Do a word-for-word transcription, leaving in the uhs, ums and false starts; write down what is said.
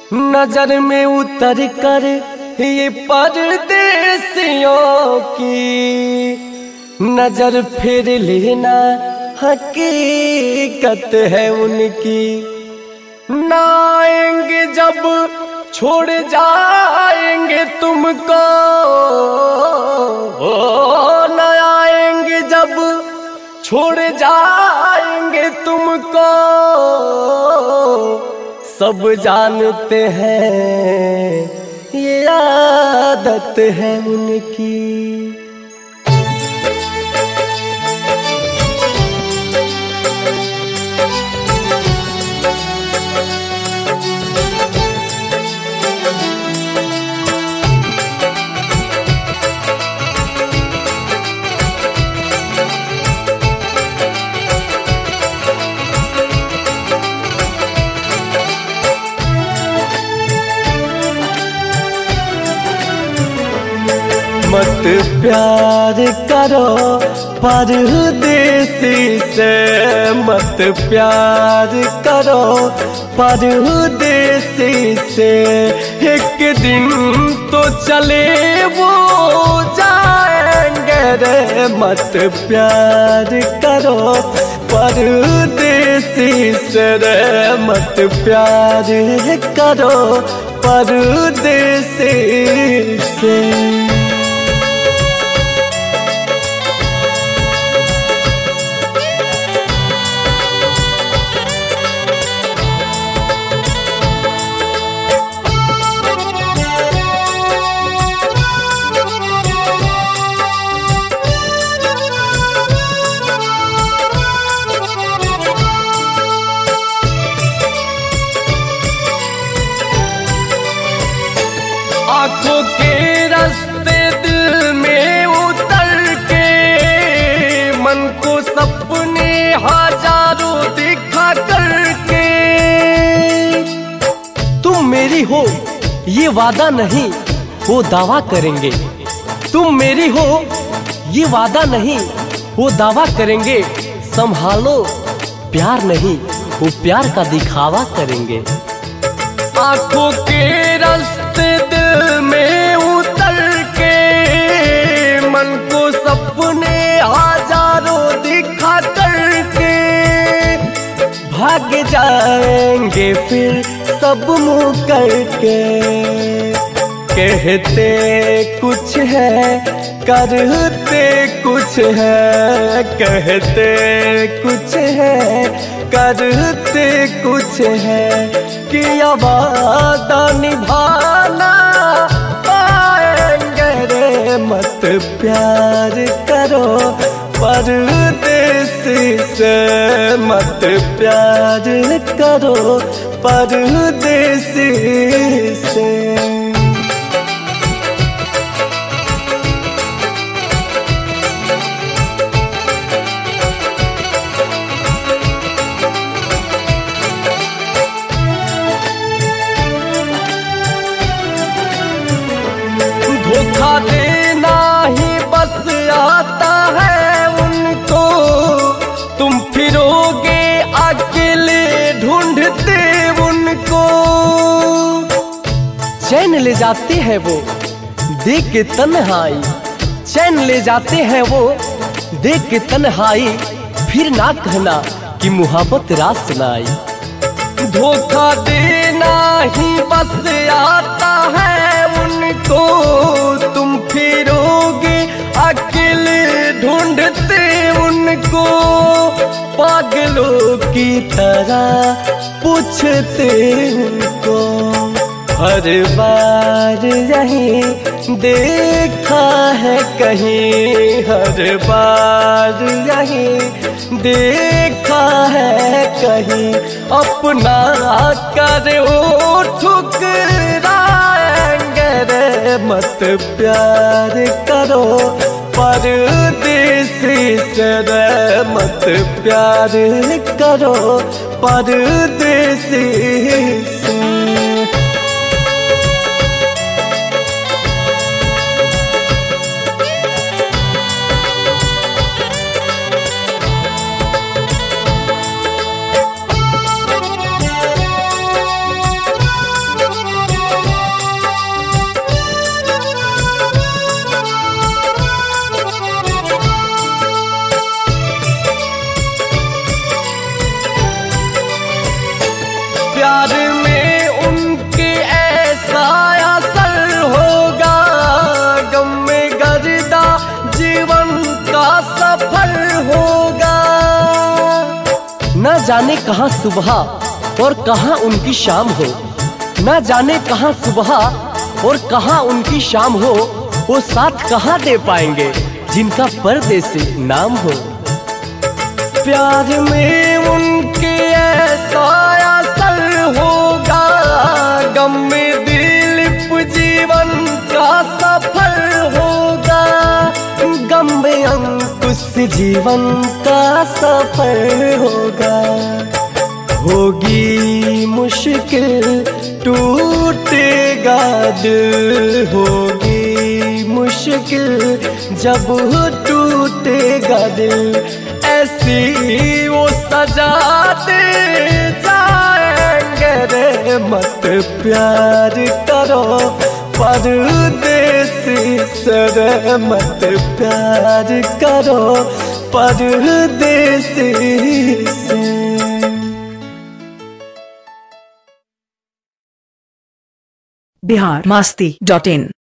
नजर में उतर कर ये परदेसियों की नजर फिर लेना हकीकत है उनकी। ना आएंगे जब छोड़ जाएंगे तुमको, ओ ना आएंगे जब छोड़ जाएंगे तुमको, सब जानते हैं ये आदत है उनकी। मत प्यार करो परदेसी से, मत प्यार करो परदेसी से, एक दिन तो चले वो जाएंगे रे। मत प्यार करो परदेसी से रे, मत प्यार करो परदेसी से। आँखों के रास्ते दिल में उतर के, मन को सपने हजारों दिखा करके, तुम मेरी हो ये वादा नहीं वो दावा करेंगे। तुम मेरी हो ये वादा नहीं वो दावा करेंगे। संभालो प्यार नहीं वो प्यार का दिखावा करेंगे। आँखों के रास्ते दिल में उतर के, मन को सपने हजारों दिखा करके, भाग जाएंगे फिर सब मुँह करके। कहते कुछ है करते कुछ है, कहते कुछ है करते कुछ है, किया वादा निभाना पाएंगे रे। मत प्यार करो परदेसी से, मत प्यार करो परदेसी से। धोखा देना ही बस आता है उनको, तुम फिरोगे अकेले ढूंढते उनको। चैन ले जाते हैं वो देख के तन्हाई, चैन ले जाते हैं वो देख के तन्हाई, फिर ना कहना कि मुहब्बत रात सुनाई। धोखा देना ही बस आता है उनको, तुम फिरोगे अकेले ढूंढते उनको। पागलों की तरह पूछते उनको, हर बार यही देखा है कहीं, हर बार यही देखा है कहीं, अपना कर ओ ठुकराएंगे रे। मत प्यार करो परदेसी से रे, मत प्यार करो परदेसी से। जाने कहाँ सुबह और कहाँ उनकी शाम हो, ना जाने कहाँ सुबह और कहाँ उनकी शाम हो, वो साथ कहाँ दे पाएंगे जिनका परदेसी नाम हो। प्यार में उनके ऐसा असर होगा, गम में दिलीप जीवन का सफर होगा, गम में अंकुश जीवन का सफर होगा। होगी मुश्किल टूटेगा दिल, होगी मुश्किल जब टूटेगा दिल, ऐसी वो सजा दे जाएंगे रे। मत प्यार करो परदेसी से, मत प्यार करो परदेसी से। बिहार मस्ती डॉट इन